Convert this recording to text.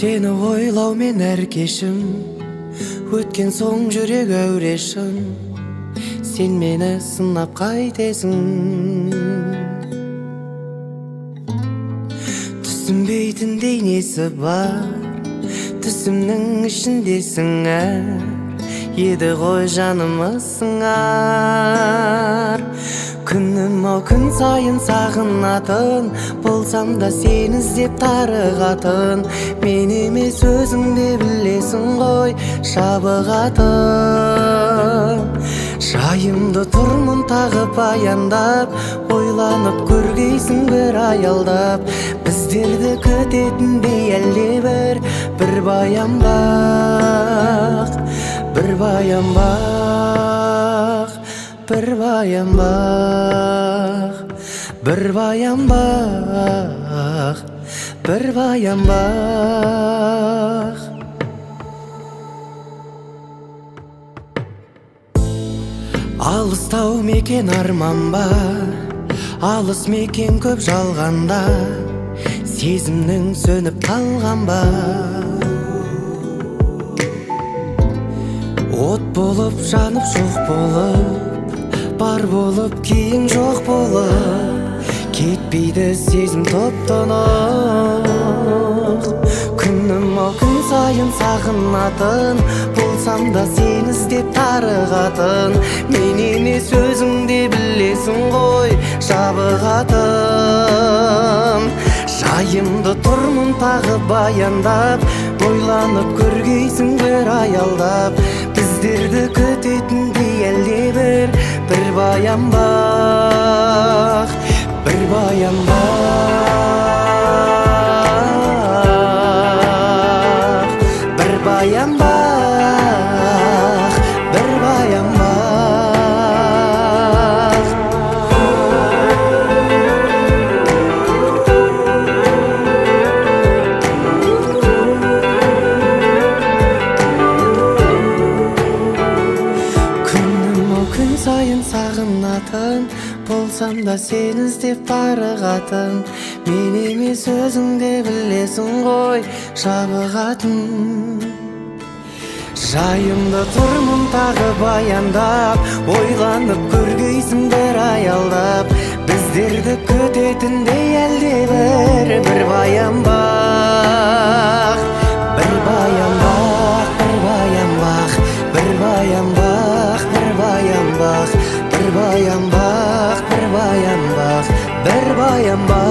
Сені ойлау мен әр кешім өткен соң жүрек әурешім, сен мені сынап қайтесің. Түсінбейтіндей несі бар, түсімнің ішіндесің әр, еді ғой жанымы сыңар. Күнім ау күн сайын сағынатын, болсам да сені іздеп тарығатын. Мен емес өзің де білесің ғой шабығатын. Жайымды тұрмын тағы баяндап, ойланып көргейсің бір аялдап. Біздерді күтетіндей әлде бір баян бақ, бір баян бақ, бір баян бақ, бір баян бақ, бір баян бақ. Алыстау мекен арман ба, алыс мекен көп жалғанда, сезімнің сөніп қалған ба. От болып жанып жоқ болып, бар болып кейін жоқ болып, кетпейді сезім топ-тонық. Күнім ау күн сайын сағынатын, болсам да сені іздеп тарығатын. Мен емес өзің де білесің ғой шабығатын. Жайымды тұрмын тағы баяндап, ойланып көргейсің бір аялдап. Біздерді күтетіндей әлде бір баян бақ, бір баян бақ, бір баян бақ, бір баян бақ. Күн сайын сағынатын, болсам да сені іздеп тарығатын. Мен емес өзің де білесің ғой шабығатын. Жайымды тұрмын тағы баяндап, ойланып көргейсің бір аялдап. Біздерді күтетіндей әлде бір баян бақ, бір баян бақ, бір баян бақ, бір баян бақ, бір баян бақ, бір баян бақ, бір баян бақ, бір баян бақ.